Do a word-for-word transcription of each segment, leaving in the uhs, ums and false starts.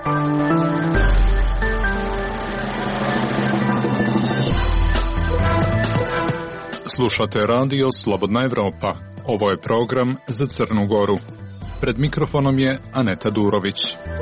Slušate radio Slobodna Evropa. Ovo je program za Crnu Goru. Pred mikrofonom je Aneta Durović.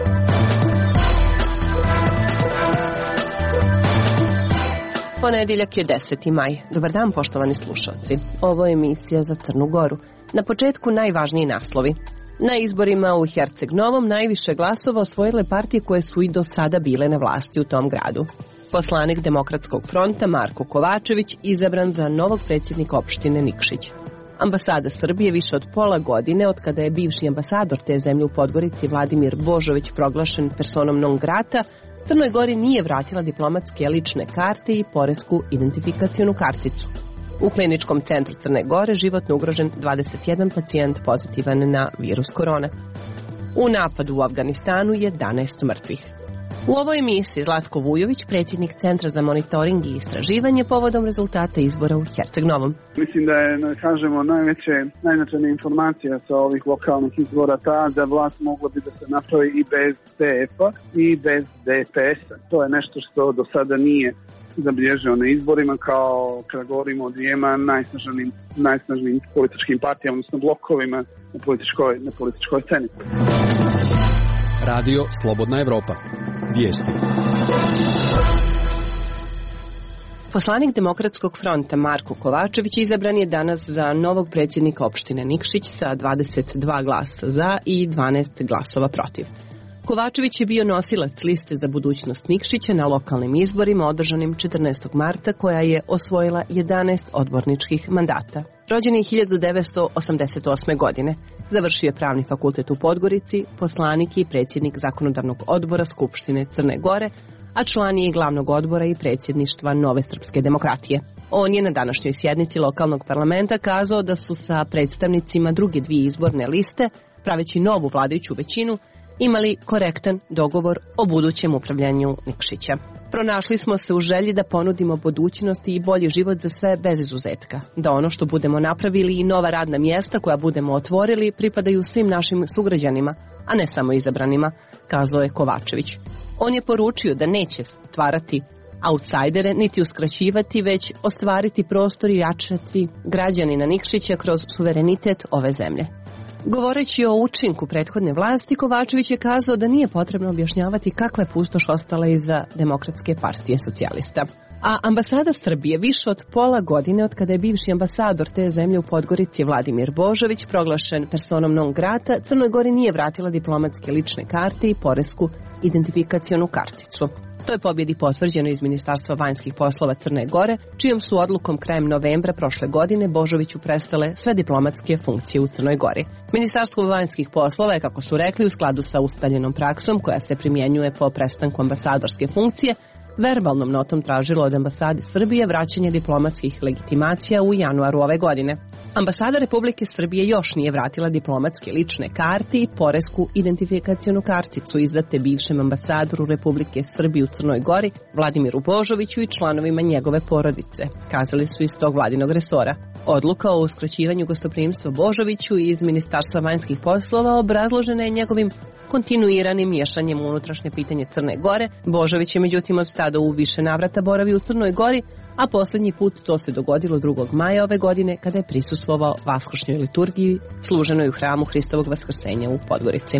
Ponedjeljak je deseti maj. Dobar dan, poštovani slušalci. Ovo je emisija za Crnu Goru. Na početku najvažniji naslovi. Na izborima u Herceg Novom najviše glasova osvojile partije koje su i do sada bile na vlasti u tom gradu. Poslanik Demokratskog fronta Marko Kovačević izabran za novog predsjednika opštine Nikšić. Ambasada Srbije više od pola godine, od kada je bivši ambasador te zemlje u Podgorici Vladimir Božović proglašen personom non grata, Crnoj Gori nije vratila diplomatske lične karte i poresku identifikacionu karticu. U kliničkom centru Crne Gore životno ugrožen dvadeset jedan pacijent pozitivan na virus korona. U napadu u Afganistanu jedanaest mrtvih. U ovoj emisiji Zlatko Vujović, predsjednik Centra za monitoring i istraživanje povodom rezultata izbora u Herceg Novom. Mislim da je, da kažemo, najveće, najznačajnija informacija sa ovih lokalnih izbora ta da vlast mogla bi da se napravi i bez D F-a i bez D P S-a. To je nešto što do sada nije zabilježeno na izborima, kao kada govorimo o dvijema najsnažnijim, najsnažnijim političkim partijama, odnosno blokovima na političkoj, na političkoj sceni. Radio Slobodna Evropa. Vijesti. Poslanik Demokratskog fronta Marko Kovačević izabran je danas za novog predsjednika opštine Nikšić sa dvadeset dva glasa za i dvanaest glasova protiv. Kovačević je bio nosilac liste za budućnost Nikšića na lokalnim izborima održanim četrnaestog marta, koja je osvojila jedanaest odborničkih mandata. Rođen je hiljadu devetsto osamdeset osme. godine. Završio je pravni fakultet u Podgorici, poslanik i predsjednik zakonodavnog odbora Skupštine Crne Gore, a član je i glavnog odbora i predsjedništva Nove srpske demokratije. On je na današnjoj sjednici lokalnog parlamenta kazao da su sa predstavnicima druge dvije izborne liste, praveći novu vladajuću većinu, imali korektan dogovor o budućem upravljanju Nikšića. Pronašli smo se u želji da ponudimo budućnost i bolji život za sve bez izuzetka. Da ono što budemo napravili i nova radna mjesta koja budemo otvorili pripadaju svim našim sugrađanima, a ne samo izabranima, kazao je Kovačević. On je poručio da neće stvarati autsajdere niti uskraćivati, već ostvariti prostor i jačati građanina Nikšića kroz suverenitet ove zemlje. Govoreći o učinku prethodne vlasti, Kovačević je kazao da nije potrebno objašnjavati kakva je pustoš ostala iza Demokratske partije socijalista. A ambasada Srbije više od pola godine, od kada je bivši ambasador te zemlje u Podgorici Vladimir Božović proglašen personom non grata, Crnoj Gori nije vratila diplomatske lične karte i poresku identifikacionu karticu. To je pobjedi potvrđeno iz Ministarstva vanjskih poslova Crne Gore, čijom su odlukom krajem novembra prošle godine Božoviću prestale sve diplomatske funkcije u Crnoj Gori. Ministarstvo vanjskih poslova je, kako su rekli, u skladu sa ustaljenom praksom koja se primjenjuje po prestanku ambasadorske funkcije, verbalnom notom tražilo od ambasade Srbije vraćanje diplomatskih legitimacija u januaru ove godine. Ambasada Republike Srbije još nije vratila diplomatske lične karte i poresku identifikacionu karticu izdate bivšem ambasadoru Republike Srbije u Crnoj Gori Vladimiru Božoviću i članovima njegove porodice, kazali su iz tog vladinog resora. Odluka o uskraćivanju gostoprimstva Božoviću iz Ministarstva vanjskih poslova obrazložena je njegovim kontinuiranim miješanjem u unutrašnje pitanje Crne Gore. Božović je međutim od tada u više navrata boravi u Crnoj Gori, a posljednji put to se dogodilo drugog maja ove godine kada je prisustvovao vaskršnjoj liturgiji služenoj u hramu Hristovog vaskrsenja u Podgorici.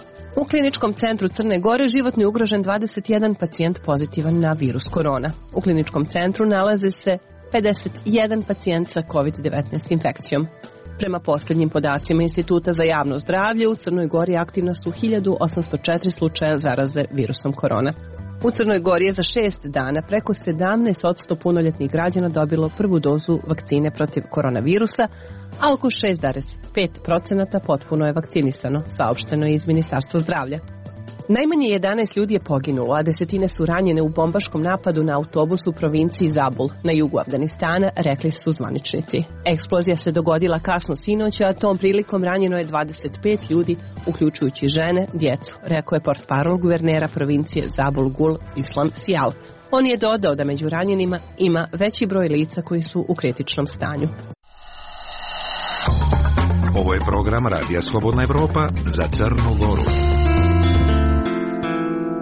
U kliničkom centru Crne Gore životno je ugrožen dvadeset jedan pacijent pozitivan na virus korona. U kliničkom centru nalaze se pedeset jedan pacijent sa kovid devetnaest infekcijom. Prema posljednjim podacima Instituta za javno zdravlje, u Crnoj Gori aktivna su hiljadu osamsto četiri slučaja zaraze virusom korona. U Crnoj Gori je za šest dana preko sedamnaest posto punoljetnih građana dobilo prvu dozu vakcine protiv koronavirusa, a oko šest zarez pet posto potpuno je vakcinisano, saopšteno je iz Ministarstva zdravlja. Najmanje jedanaest ljudi je poginulo, a desetine su ranjene u bombaškom napadu na autobus u provinciji Zabul na jugu Afganistana, rekli su zvaničnici. Eksplozija se dogodila kasno sinoć, a tom prilikom ranjeno je dvadeset pet ljudi, uključujući žene, djecu, rekao je portparol guvernera provincije Zabul Gul Islam Sijal. On je dodao da među ranjenima ima veći broj lica koji su u kritičnom stanju. Ovo je program Radija Slobodna Evropa za Crnu Goru.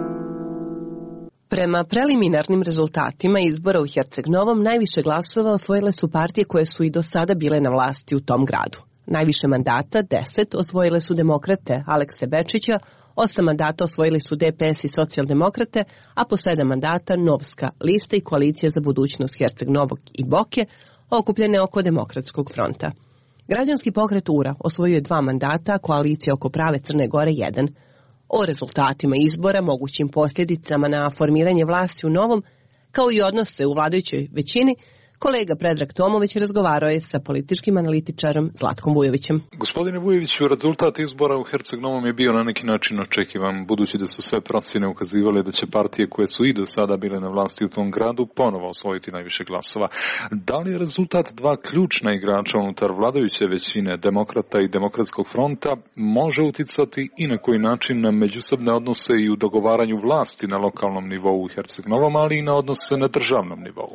Prema preliminarnim rezultatima izbora u Herceg Novom najviše glasova osvojile su partije koje su i do sada bile na vlasti u tom gradu. Najviše mandata, deset, osvojile su demokrate Alekse Bečića, osam mandata osvojili su D P S i socijaldemokrate, a po sedam mandata Novska lista i koalicija za budućnost Herceg Novog i Boke, okupljene oko Demokratskog fronta. Građanski pokret U R A osvojio je dva mandata, a koalicija oko Prave Crne Gore jedan. O rezultatima izbora, mogućim posljedicama na formiranje vlasti u Novom, kao i odnose u vladajućoj većini, kolega Predrag Tomović razgovarao je sa političkim analitičarom Zlatkom Vujovićem. Gospodine Vujoviću, rezultat izbora u Herceg Novom je bio na neki način očekivan, budući da su sve procjene ukazivale da će partije koje su i do sada bile na vlasti u tom gradu ponovo osvojiti najviše glasova. Da li je rezultat dva ključna igrača unutar vladajuće većine, Demokrata i Demokratskog fronta, može uticati i na koji način na međusobne odnose i u dogovaranju vlasti na lokalnom nivou u Herceg Novom, ali i na odnose na državnom nivou?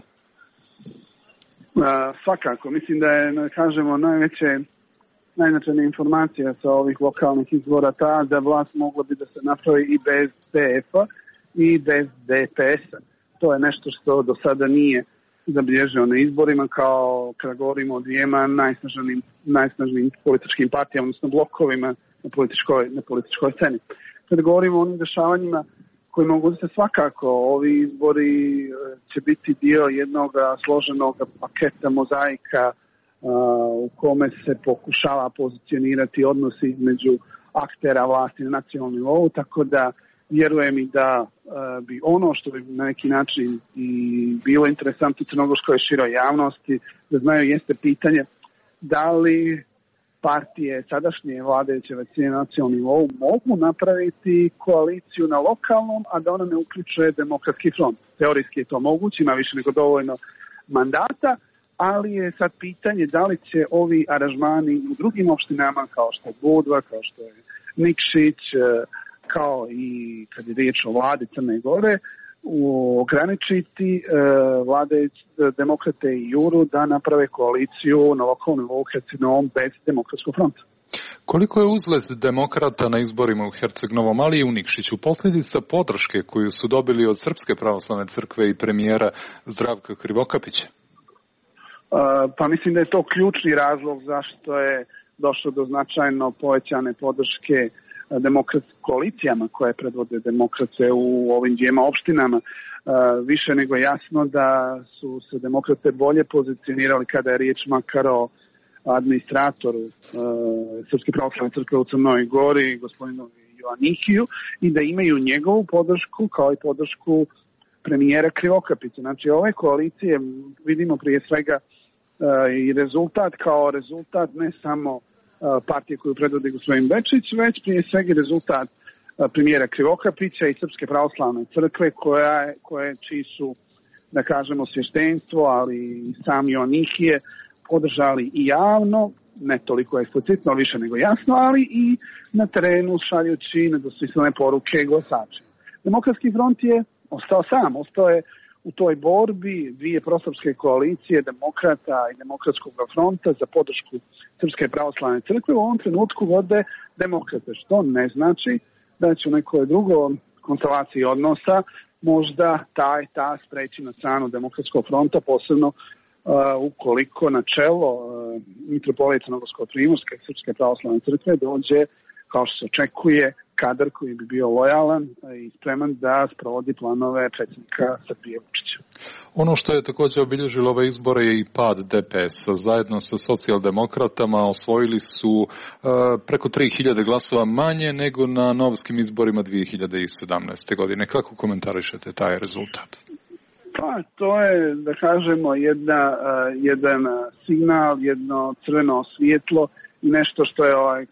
Uh, svakako, mislim da je, da kažemo, najveće, najznačajnija informacija sa ovih lokalnih izbora ta da vlast mogla bi da se napravi i bez D F-a i bez D P S-a. To je nešto što do sada nije zabilježeno na izborima, kao kada govorimo o dvijema najsnažnijim, najsnažnijim političkim partijama, odnosno blokovima na političkoj, na političkoj sceni. Kada govorimo o onim dešavanjima koji mogu da se svakako, ovi izbori će biti dio jednog složenog paketa mozaika uh, u kome se pokušava pozicionirati odnosi između aktera vlasti na nacionalnom nivou, tako da vjerujem i da uh, bi ono što bi na neki način i bilo interesantno crnogorskoj široj javnosti da znaju jeste pitanje da li partije sadašnje vladajuće većine na nacionalnom nivou mogu napraviti koaliciju na lokalnom, a da ona ne uključuje Demokratski front. Teorijski je to moguće, ima više nego dovoljno mandata, ali je sad pitanje da li će ovi aranžmani u drugim opštinama, kao što je Budva, kao što je Nikšić, kao i kad je riječ o vladi Crne Gore, ograničiti e, vladajući Demokrate i Juru da naprave koaliciju na lokalnom nivou Herceg Novom bez Demokratskog fronta. Koliko je uzlet Demokrata na izborima u Herceg Novom, ali i u Nikšiću, posljedica podrške koju su dobili od Srpske pravoslavne crkve i premijera Zdravka Krivokapića? E, pa mislim da je to ključni razlog zašto je došlo do značajno povećane podrške demokratskim koalicijama koje predvode demokrate u ovim dvijema opštinama. Uh, više nego jasno da su se demokrate bolje pozicionirali kada je riječ makar o administratoru uh, Srpske pravoslavne crkve u Crnoj Gori, gospodinu Joannikiju, i da imaju njegovu podršku kao i podršku premijera Krivokapića. Znači ove koalicije vidimo prije svega uh, i rezultat kao rezultat ne samo partije koju predvodi gospodin Bečić, već prije svega rezultat premijera Krivokapića i Srpske pravoslavne crkve koja, koje čiji su, da kažemo, svještenstvo, ali i sam Joannikije podržali i javno, ne toliko eksplicitno, više nego jasno, ali i na terenu šaljući nedvosmislene poruke glasačima. Demokratski front je ostao sam, ostao je u toj borbi dvije prosrpske koalicije Demokrata i Demokratskog fronta za podršku Srpske pravoslavne crkve u ovom trenutku vode Demokrate, što ne znači da će u nekoj drugoj konstelaciji odnosa možda taj ta spreći na stranu Demokratskog fronta, posebno uh, ukoliko na čelo uh, mitropolije Crnogorsko-primorske i Srpske pravoslavne crkve dođe, kao što se očekuje, kadar koji bi bio lojalan i spreman da sprovodi planove predsjednika Srbije Vučića. Ono što je također obilježilo ove izbore je i pad D P S-a. Zajedno sa socijaldemokratama osvojili su uh, preko tri hiljade glasova manje nego na novskim izborima dvije hiljade sedamnaeste. godine. Kako komentarišete taj rezultat? Pa, to je, da kažemo, jedna, uh, jedan signal, jedno crveno svjetlo i nešto što je, ovaj,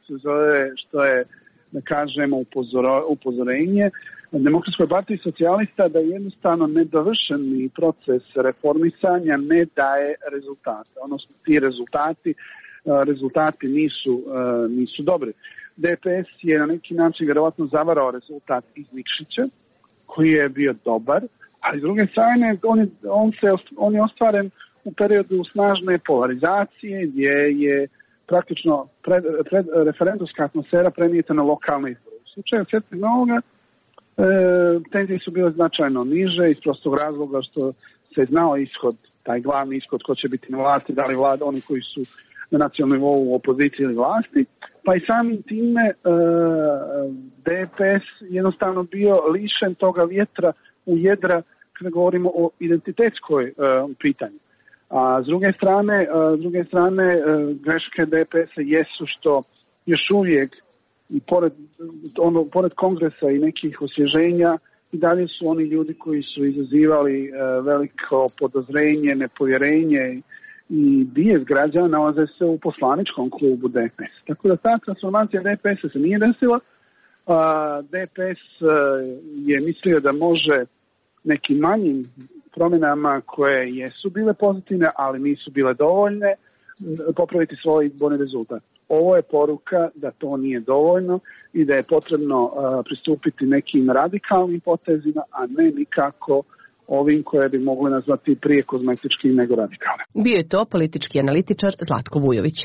što je da kažemo, upozoro, upozorenje Demokratskoj partiji socijalista da jednostavno nedovršeni proces reformisanja ne daje rezultate. Odnosno, ti rezultati, rezultati nisu, nisu dobri. D P S je na neki način vjerovatno zavarao rezultat iz Nikšića, koji je bio dobar, ali s druge strane on je, on se, on je ostvaren u periodu snažne polarizacije gdje je praktično pred, pred, referendumska atmosfera prenijeta na lokalne izbore. U slučaju Herceg Novoga tenzije su bile značajno niže iz prostog razloga što se znao ishod, taj glavni ishod ko će biti na vlasti, da li vlada oni koji su na nacionalnom nivou u opoziciji ili vlasti, pa i samim time e, D P S jednostavno bio lišen toga vjetra u jedra kada govorimo o identitetskoj e, pitanju. A s druge strane, e, s druge strane e, greške D P S-a jesu što još uvijek i pored, ono, pored kongresa i nekih osvježenja i dalje su oni ljudi koji su izazivali e, veliko podozrenje, nepovjerenje i bijes građana nalaze se u poslaničkom klubu D P S. Tako da ta transformacija D P S-a se nije desila. A, D P S je mislio da može nekim manjim promjenama koje jesu bile pozitivne, ali nisu bile dovoljne, popraviti svoj izborni rezultat. Ovo je poruka da to nije dovoljno i da je potrebno uh, pristupiti nekim radikalnim potezima, a ne nikako ovim koje bi mogli nazvati prije kozmetički nego radikalne. Bio je to politički analitičar Zlatko Vujović.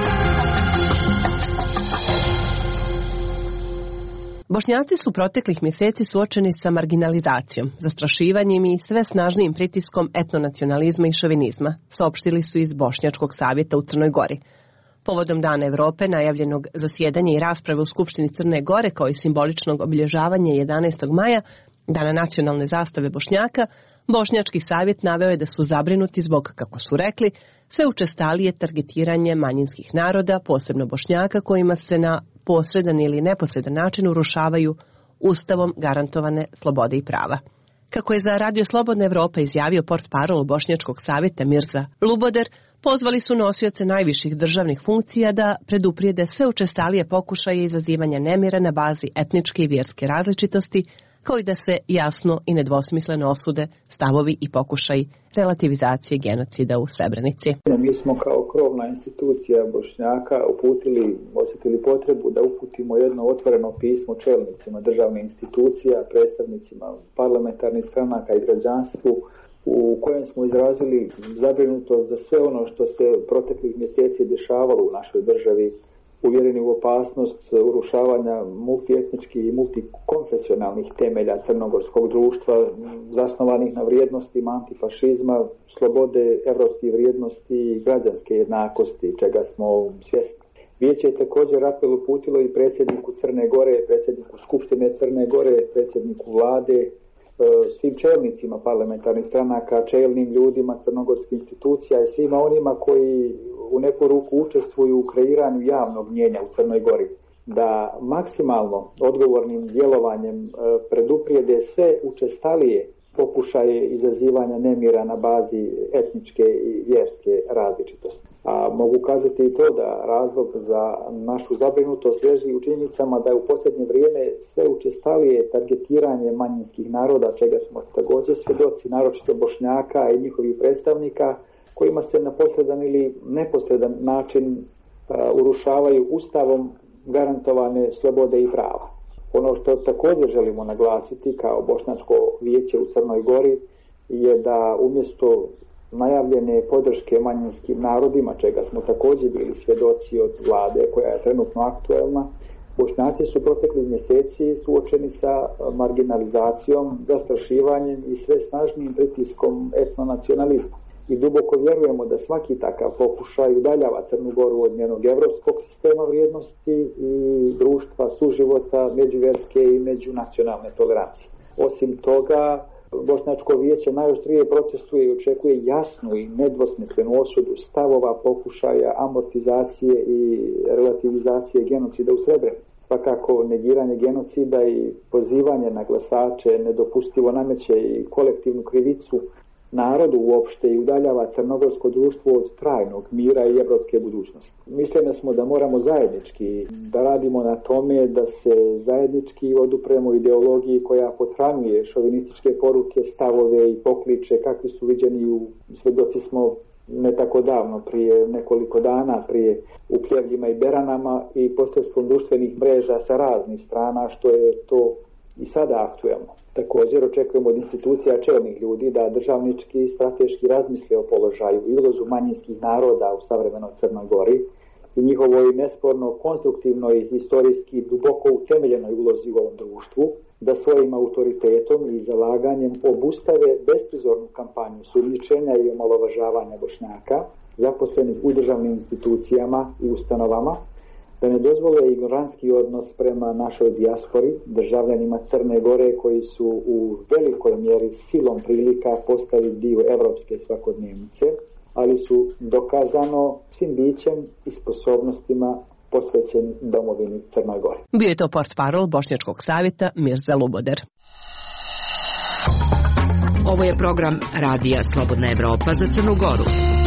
Bošnjaci su proteklih mjeseci suočeni sa marginalizacijom, zastrašivanjem i sve snažnijim pritiskom etnonacionalizma i šovinizma, saopštili su iz Bošnjačkog savjeta u Crnoj Gori. Povodom Dana Evrope, najavljenog zasjedanja i rasprave u Skupštini Crne Gore kao i simboličnog obilježavanja jedanaestog maja, Dana nacionalne zastave Bošnjaka, Bošnjački savjet naveo je da su zabrinuti zbog, kako su rekli, sve učestalije targetiranje manjinskih naroda, posebno Bošnjaka, kojima se na posredan ili neposredan način urušavaju Ustavom garantovane slobode i prava. Kako je za Radio Slobodna Evropa izjavio portparol Bošnjačkog savjeta Mirza Luboder, pozvali su nosioce najviših državnih funkcija da preduprijede sve učestalije pokušaje izazivanja nemira na bazi etničke i vjerske različitosti, kao i da se jasno i nedvosmisleno osude stavovi i pokušaj relativizacije genocida u Srebrenici. Mi smo kao krovna institucija Bošnjaka uputili, osjetili potrebu da uputimo jedno otvoreno pismo čelnicima državnih institucija, predstavnicima parlamentarnih stranaka i građanstvu, u kojem smo izrazili zabrinutost za sve ono što se proteklih mjeseci dešavalo u našoj državi, uvjereni u opasnost urušavanja multietničkih i multikonfesionalnih temelja crnogorskog društva, zasnovanih na vrijednostima antifašizma, slobode, evropskih vrijednosti i građanske jednakosti, čega smo svjesni. Vijeće je također apel uputilo i predsjedniku Crne Gore, predsjedniku Skupštine Crne Gore, predsjedniku vlade, svim čelnicima parlamentarnih stranaka, čelnim ljudima crnogorskih institucija i svima onima koji u neku ruku učestvuju u kreiranju javnog mnijenja u Crnoj Gori, da maksimalno odgovornim djelovanjem preduprijede sve učestalije pokušaje izazivanja nemira na bazi etničke i vjerske različitosti. A mogu kazati i to da razlog za našu zabrinutost leži u činjenicama da je u posljednje vrijeme sve učestalije targetiranje manjinskih naroda, čega smo također svjedoci, naročito Bošnjaka i njihovih predstavnika, kojima se na posredan ili neposredan način uh, urušavaju Ustavom garantovane slobode i prava. Ono što također želimo naglasiti kao Bošnjačko vijeće u Crnoj Gori je da umjesto najavljene podrške manjinskim narodima, čega smo također bili svjedoci od vlade koja je trenutno aktuelna, Bošnjaci su proteklih mjeseci suočeni sa marginalizacijom, zastrašivanjem i sve snažnijim pritiskom etnonacionalizma. I duboko vjerujemo da svaki takav pokušaj udaljava Crnu Goru od njenog evropskog sistema vrijednosti i društva suživota, međuvjerske i međunacionalne tolerancije. Osim toga, Bošnjačko vijeće najoštrije protestuje i očekuje jasnu i nedvosmislenu osudu stavova, pokušaja amortizacije i relativizacije genocida u Srebrenici. Svakako negiranje genocida i pozivanje na glasače nedopustivo nameće i kolektivnu krivicu narodu uopšte i udaljava crnogorsko društvo od trajnog mira i evropske budućnosti. Mišljeni smo da moramo zajednički da radimo na tome da se zajednički odupremo ideologiji koja pothranjuje šovinističke poruke, stavove i pokliče kakvi su viđeni u, svjedoci smo ne tako davno, prije nekoliko dana, prije u Pljevljima i Beranama i posredstvom društvenih mreža sa raznih strana, što je to i sada aktuelno. Također očekujemo od institucija čelnih ljudi da državnički i strateški razmisle o položaju i ulozi manjinskih naroda u savremenoj Crnoj Gori i njihovoj nesporno konstruktivnoj, historijski duboko utemeljenoj ulozi u ovom društvu da svojim autoritetom i zalaganjem obustave besprizornu kampanju sumnjičenja i omalovažavanja Bošnjaka zaposlenih u državnim institucijama i ustanovama, da ne dozvole ignorantski odnos prema našoj dijaspori, državljanima Crne Gore koji su u velikoj mjeri silom prilika postali dio evropske svakodnevnice, ali su dokazano svim bićem i sposobnostima posvećeni domovini Crne Gore. Bio je to portparol Bošnjačkog savjeta Mirza Luboder. Ovo je program Radija Slobodna Evropa za Crnu Goru.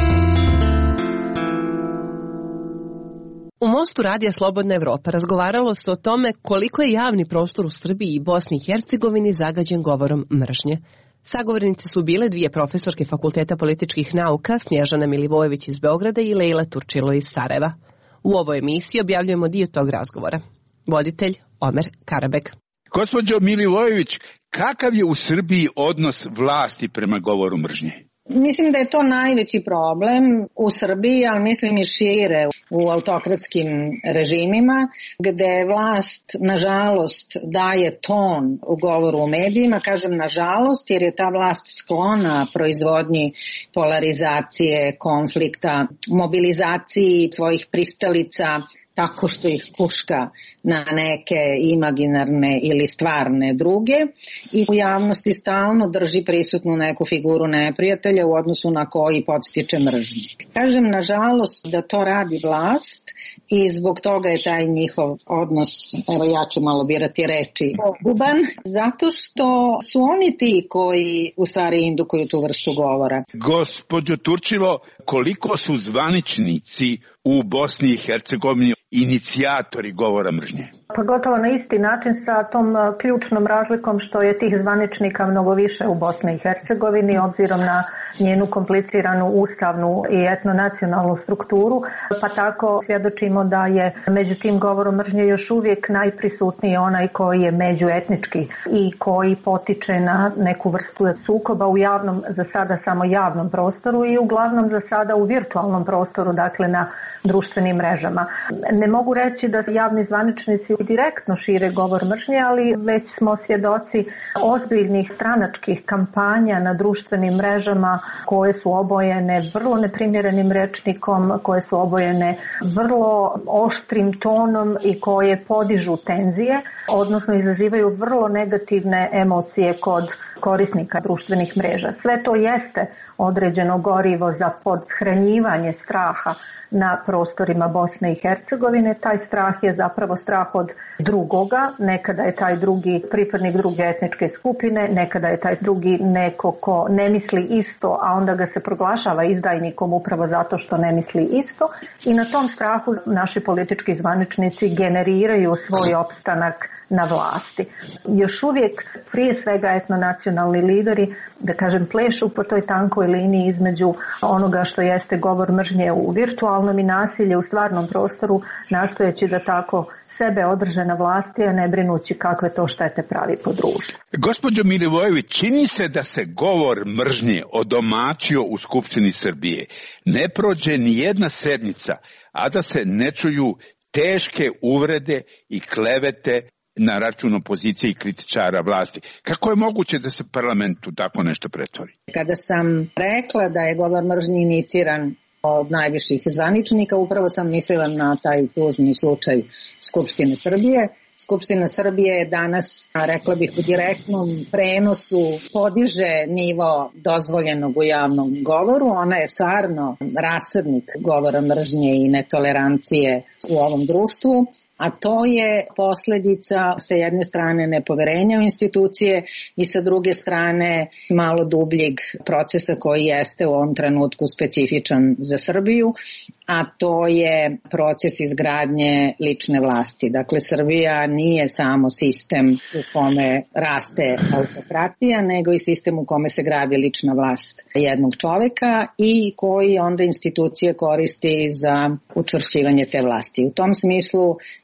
U Mostu Radija Slobodna Evropa razgovaralo se o tome koliko je javni prostor u Srbiji i Bosni i Hercegovini zagađen govorom mržnje. Sagovornice su bile dvije profesorke Fakulteta političkih nauka, Snježana Milivojević iz Beograda i Lejla Turčilo iz Sarajeva. U ovoj emisiji objavljujemo dio tog razgovora. Voditelj Omer Karabek. Gospođo Milivojević, kakav je u Srbiji odnos vlasti prema govoru mržnje? Mislim da je to najveći problem u Srbiji, ali mislim i šire u autokratskim režimima, gde vlast, nažalost, daje ton u govoru u medijima. Kažem nažalost, jer je ta vlast sklona proizvodnji polarizacije, konflikta, mobilizaciji svojih pristalica, tako što ih puška na neke imaginarne ili stvarne druge i u javnosti stalno drži prisutnu neku figuru neprijatelja u odnosu na koji podstiče mržnju. Kažem nažalost da to radi vlast i zbog toga je taj njihov odnos, evo ja ću malo birati reči, poguban, zato što su oni ti koji u stvari indukuju tu vrstu govora. Gospođo Turčilo, koliko su zvaničnici u Bosni i Hercegovini inicijatori govora mržnje? Pa gotovo na isti način sa tom ključnom razlikom što je tih zvaničnika mnogo više u Bosni i Hercegovini obzirom na njenu kompliciranu ustavnu i etnonacionalnu strukturu, pa tako svjedočimo da je među tim govorom mržnje još uvijek najprisutniji onaj koji je međuetnički i koji potiče na neku vrstu sukoba u javnom, za sada samo javnom prostoru i uglavnom za sada u virtualnom prostoru, dakle na društvenim mrežama. Ne mogu reći da javni zvaničnici direktno šire govor mržnje, ali već smo svjedoci ozbiljnih stranačkih kampanja na društvenim mrežama koje su obojene vrlo neprimjerenim rečnikom, koje su obojene vrlo oštrim tonom i koje podižu tenzije, odnosno izazivaju vrlo negativne emocije kod korisnika društvenih mreža. Sve to jeste određeno gorivo za podhranjivanje straha na prostorima Bosne i Hercegovine. Taj strah je zapravo strah od drugoga, nekada je taj drugi pripadnik druge etničke skupine, nekada je taj drugi neko ko ne misli isto, a onda ga se proglašava izdajnikom upravo zato što ne misli isto i na tom strahu naši politički zvaničnici generiraju svoj opstanak na vlasti. Još uvijek prije svega etnonacionalni lideri, da kažem, plešu po toj tankoj liniji između onoga što jeste govor mržnje u virtualnom i nasilje u stvarnom prostoru, nastojeći da tako sebe održe na vlasti, a ne brinući kakve to štete pravi po društvu. Gospođo Milivojević, čini se da se govor mržnje odomaćio u Skupštini Srbije. Ne prođe ni jedna sednica, a da se ne čuju teške uvrede i klevete na račun opozicije i kritičara vlasti. Kako je moguće da se parlamentu tako nešto pretvori? Kada sam rekla da je govor mržnje iniciran od najviših zvaničnika, upravo sam mislila na taj tužni slučaj Skupštine Srbije. Skupština Srbije je danas, rekla bih, u direktnom prenosu podiže nivo dozvoljenog u javnom govoru. Ona je stvarno rasadnik govora mržnje i netolerancije u ovom društvu. A to je posljedica sa jedne strane nepoverenja u institucije i sa druge strane malo dubljeg procesa koji jeste u ovom trenutku specifičan za Srbiju, a to je proces izgradnje lične vlasti. Dakle, Srbija nije samo sistem u kome raste autokratija, nego i sistem u kome se gradi lična vlast jednog čoveka i koji onda institucije koristi za učvršćivanje te vlasti. U tom smislu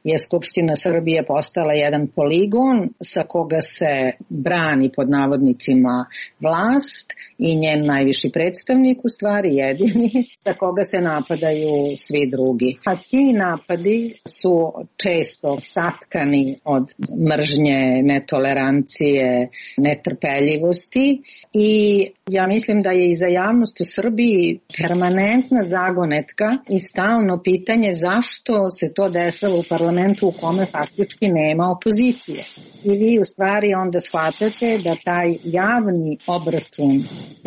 je Skupština Srbije postala jedan poligon sa koga se brani pod navodnicima vlast i njen najviši predstavnik, u stvari jedini, sa koga se napadaju svi drugi. A ti napadi su često satkani od mržnje, netolerancije, netrpeljivosti i ja mislim da je i za javnost u Srbiji permanentna zagonetka i stalno pitanje zašto se to dešava u parlamentu u kome faktički nema opozicije. I vi u stvari onda shvatate da taj javni obračun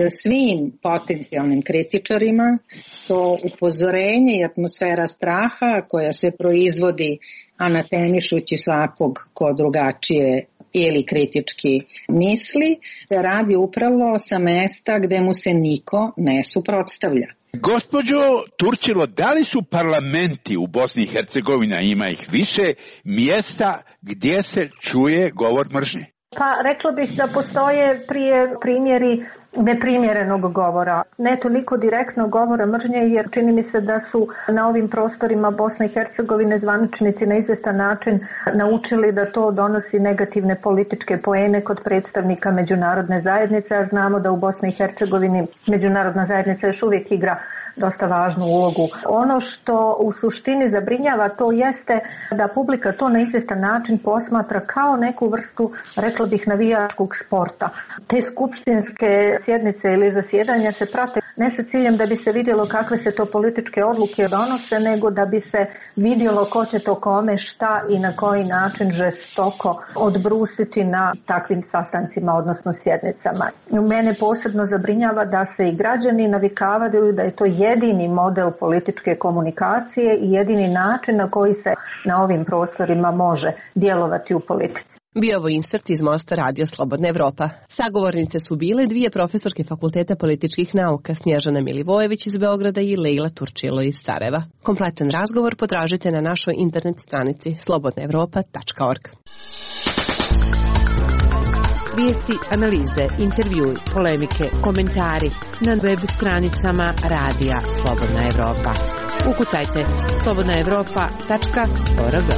svim potencijalnim kritičarima, to upozorenje i atmosfera straha koja se proizvodi anatemišući svakog ko drugačije ili kritički misli, se radi upravo sa mesta gde mu se niko ne suprotstavlja. Gospođo Turčilo, da li su parlamenti u Bosni i Hercegovini, ima ih više, mjesta gdje se čuje govor mržnje? Pa rekla bih da postoje prije primjeri neprimjerenog govora, ne toliko direktnog govora mržnje, jer čini mi se da su na ovim prostorima Bosne i Hercegovine zvaničnici na izvestan način naučili da to donosi negativne političke poene kod predstavnika međunarodne zajednice, a znamo da u Bosni i Hercegovini međunarodna zajednica još uvijek igra dosta važnu ulogu. Ono što u suštini zabrinjava to jeste da publika to na izvestan način posmatra kao neku vrstu, rekla bih, navijačkog sporta. Te skupštinske sjednice ili zasjedanja se prate ne sa ciljem da bi se vidjelo kakve se to političke odluke donose, nego da bi se vidjelo ko će to kome šta i na koji način žestoko odbrusiti na takvim sastancima, odnosno sjednicama. Mene posebno zabrinjava da se i građani navikavaju da je to jedini model političke komunikacije i jedini način na koji se na ovim prostorima može djelovati u politici. Bio ovo insert iz Mosta Radio Slobodna Evropa. Sagovornice su bile dvije profesorke Fakulteta političkih nauka, Snježana Milivojević iz Beograda i Lejla Turčilo iz Sarajeva. Kompletan razgovor potražite na našoj internet stranici slobodna evropa tačka org. Vijesti, analize, intervjui, polemike, komentari na web stranicama Radija Slobodna Evropa. Ukucajte slobodna evropa tačka org.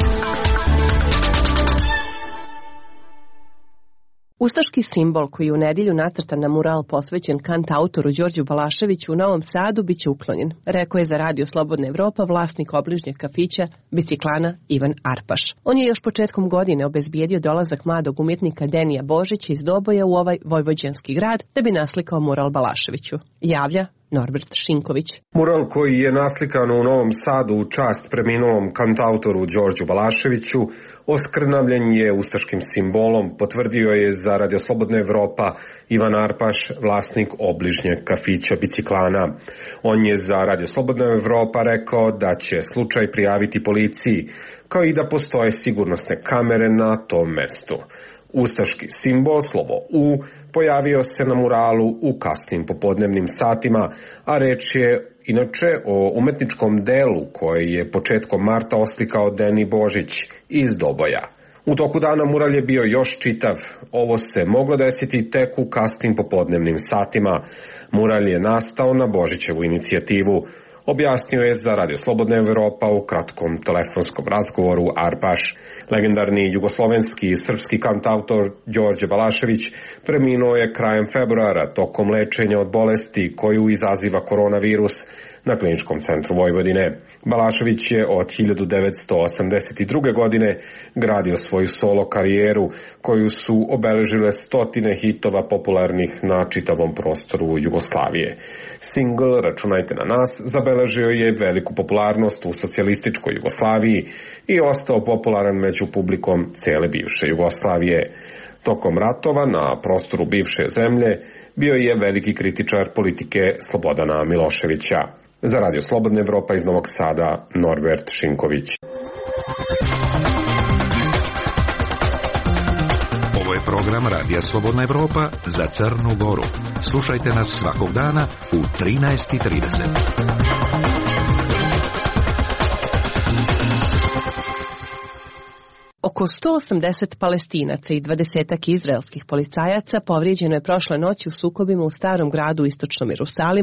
Ustaški simbol koji je u nedjelju nacrtan na mural posvećen kantautoru Đorđu Balaševiću u Novom Sadu biće uklonjen, rekao je za Radio Slobodna Evropa vlasnik obližnjeg kafića Biciklana Ivan Arpaš. On je još početkom godine obezbijedio dolazak mladog umjetnika Denija Božića iz Doboja u ovaj vojvođanski grad da bi naslikao mural Balaševiću. Javlja Norbert Šinković. Mural koji je naslikan u Novom Sadu u čast preminulom kantautoru Đorđu Balaševiću oskrnavljen je ustaškim simbolom, potvrdio je za Radio Slobodna Evropa Ivan Arpaš, vlasnik obližnjeg kafića Biciklana. On je za Radio Slobodna Evropa rekao da će slučaj prijaviti policiji, kao i da postoje sigurnosne kamere na tom mestu. Ustaški simbol, slovo U, pojavio se na muralu u kasnim popodnevnim satima, a reč je inače o umetničkom delu koje je početkom marta oslikao Deni Božić iz Doboja. U toku dana mural je bio još čitav. Ovo se moglo desiti tek u kasnim popodnevnim satima. Mural je nastao na Božićevu inicijativu. Objasnio je za Radio Slobodna Evropa u kratkom telefonskom razgovoru Arpaš. Legendarni jugoslovenski i srpski kantautor Đorđe Balašević preminuo je krajem februara tokom lečenja od bolesti koju izaziva koronavirus na Kliničkom centru Vojvodine. Balašević je od hiljadu devetsto osamdeset druge. godine gradio svoju solo karijeru koju su obeležile stotine hitova popularnih na čitavom prostoru Jugoslavije. Single Računajte na nas zabeležio je veliku popularnost u socijalističkoj Jugoslaviji i ostao popularan među publikom cijele bivše Jugoslavije. Tokom ratova na prostoru bivše zemlje bio je veliki kritičar politike Slobodana Miloševića. Za Radio Slobodna Evropa iz Novog Sada, Norbert Šinković. Ovo je program Radija Slobodna Evropa za Crnu Goru. Slušajte nas svakog dana u trinaest i trideset. Oko sto osamdeset Palestinaca i dvadesetak izraelskih policajaca povrijeđeno je prošle noći u sukobima u starom gradu u istočnom Jerusalimu,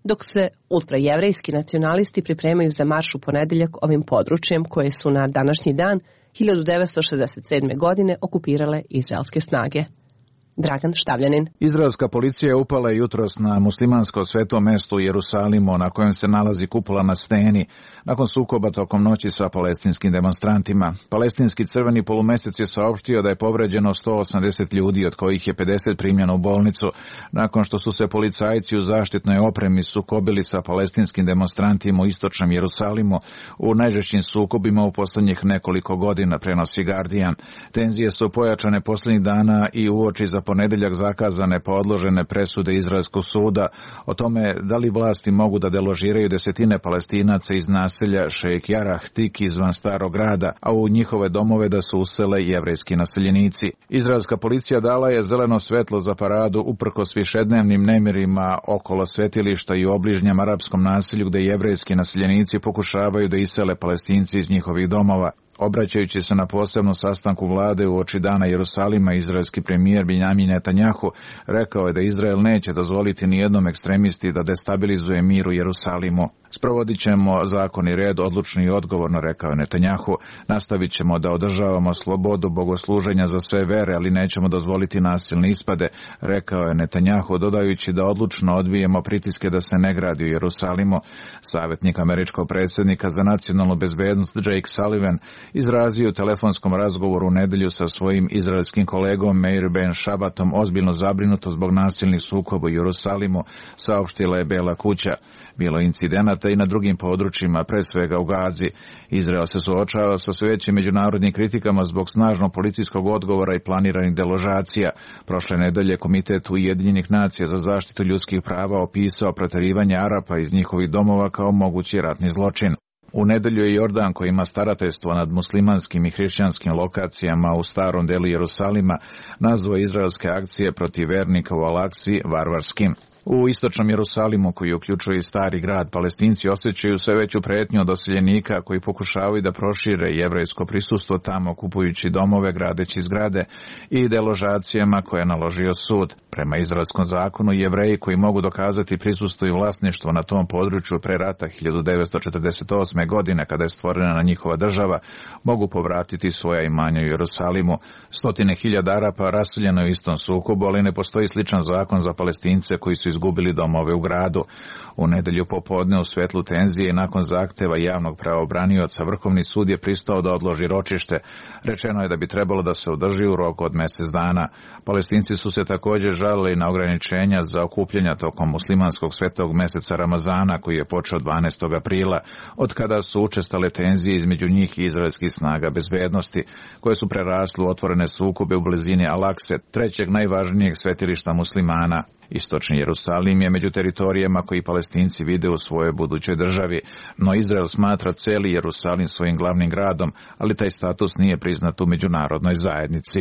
dok se ultrajevrejski nacionalisti pripremaju za marš u ponedeljak ovim područjem koje su na današnji dan hiljadu devetsto šezdeset sedme. godine okupirale izraelske snage. Dragan Štavljanin. Izraelska policija je upala jutros na muslimansko sveto mesto u Jerusalimu, na kojem se nalazi kupola na steni, nakon sukoba tokom noći sa palestinskim demonstrantima. Palestinski crveni polumesec je saopštio da je povređeno sto osamdeset ljudi, od kojih je pedeset primljeno u bolnicu, nakon što su se policajci u zaštitnoj opremi sukobili sa palestinskim demonstrantima u istočnom Jerusalimu u najžešćim sukobima u poslednjih nekoliko godina, prenosi Guardian. Tenzije su pojačane poslednjih dana i uoči za ponedeljak zakazane pa odložene presude Izraelskog suda o tome da li vlasti mogu da deložiraju desetine Palestinaca iz naselja Šejk Jarah tik izvan starog grada, a u njihove domove da su usele jevrejski naseljenici. Izraelska policija dala je zeleno svetlo za paradu uprkos višednevnim nemirima okolo svetilišta i u obližnjem arapskom naselju gde jevrejski naseljenici pokušavaju da isele Palestinci iz njihovih domova. Obraćajući se na posebnom sastanku vlade uoči dana Jerusalima, izraelski premijer Benjamin Netanjahu rekao je da Izrael neće dozvoliti nijednom ekstremisti da destabilizuje mir u Jerusalimu. Sprovodit ćemo zakon i red, odlučno i odgovorno, rekao je Netanjahu. Nastavit ćemo da održavamo slobodu bogosluženja za sve vere, ali nećemo dozvoliti nasilne ispade, rekao je Netanjahu, dodajući da odlučno odbijemo pritiske da se ne gradi u Jerusalimu. Savjetnik američkog predsjednika za nacionalnu bezbednost Jake Sullivan izrazio u telefonskom razgovoru u nedelju sa svojim izraelskim kolegom Meir Ben Šabatom ozbiljno zabrinuto zbog nasilnih sukoba u Jerusalimu, saopštila je Bela kuća. Bilo incidenata i na drugim područjima, pre svega u Gazi. Izrael se suočava sa sve većim međunarodnim kritikama zbog snažnog policijskog odgovora i planiranih deložacija. Prošle nedelje Komitet Ujedinjenih nacija za zaštitu ljudskih prava opisao proterivanje Arapa iz njihovih domova kao mogući ratni zločin. U nedelju je Jordan, koji ima starateljstvo nad muslimanskim i hrišćanskim lokacijama u starom delu Jerusalima, nazvao izraelske akcije protiv vernika u Al-Aksi varvarskim. U istočnom Jerusalimu, koji uključuje i stari grad, Palestinci osjećaju sve veću pretnju od doseljenika koji pokušavaju da prošire jevrejsko prisustvo tamo, kupujući domove, gradeći zgrade i deložacijama koje je naložio sud. Prema izraelskom zakonu, Jevreji koji mogu dokazati prisustvo i vlasništvo na tom području pre rata hiljadu devetsto četrdeset osme. godine, kada je stvorena njihova država, mogu povratiti svoja imanja u Jerusalimu. Stotine hiljada Arapa raseljeno je u istom sukobu, ali ne postoji sličan zakon za Palestince koji su izgubili domove u gradu. U nedelju popodne u svetlu tenzije i nakon zahteva javnog pravobranioca, Vrhovni sud je pristao da odloži ročište. Rečeno je da bi trebalo da se održi u roku od mesec dana. Palestinci su se također žalili na ograničenja za okupljanja tokom muslimanskog svetog meseca Ramazana, koji je počeo dvanaestog aprila, od kada su učestale tenzije između njih i izraelskih snaga bezbednosti, koje su prerasle u otvorene sukobe u blizini Al-Akse, trećeg najvažnijeg svetilišta muslimana. Istočni Jerusalim je među teritorijama koji Palestinci vide u svojoj budućoj državi, no Izrael smatra celi Jerusalim svojim glavnim gradom, ali taj status nije priznat u međunarodnoj zajednici.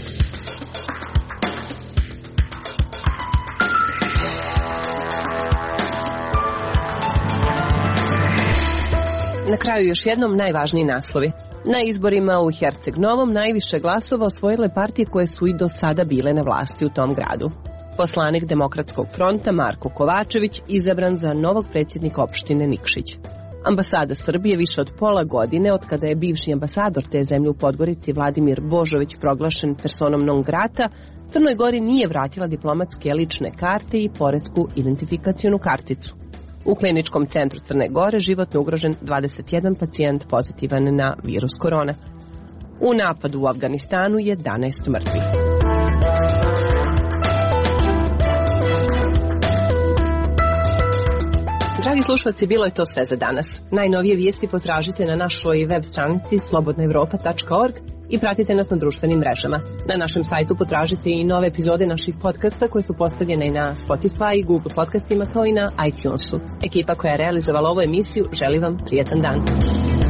Na kraju još jednom najvažniji naslovi. Na izborima u Herceg Novom najviše glasova osvojile partije koje su i do sada bile na vlasti u tom gradu. Poslanik Demokratskog fronta Marko Kovačević izabran za novog predsjednika opštine Nikšić. Ambasada Srbije više od pola godine, od kada je bivši ambasador te zemlje u Podgorici Vladimir Božović proglašen personom non grata, Crnoj Gori nije vratila diplomatske lične karte i poresku identifikacionu karticu. U kliničkom centru Crne Gore životno ugrožen dvadeset jedan pacijent pozitivan na virus korona. U napadu u Afganistanu jedanaest mrtvih. Dragi slušalci, bilo je to sve za danas. Najnovije vijesti potražite na našoj web stranici slobodna evropa tačka org i pratite nas na društvenim mrežama. Na našem sajtu potražite i nove epizode naših podcasta koje su postavljene i na Spotify i Google podcastima kao i na iTunesu. Ekipa koja je realizovala ovu emisiju želi vam prijetan dan.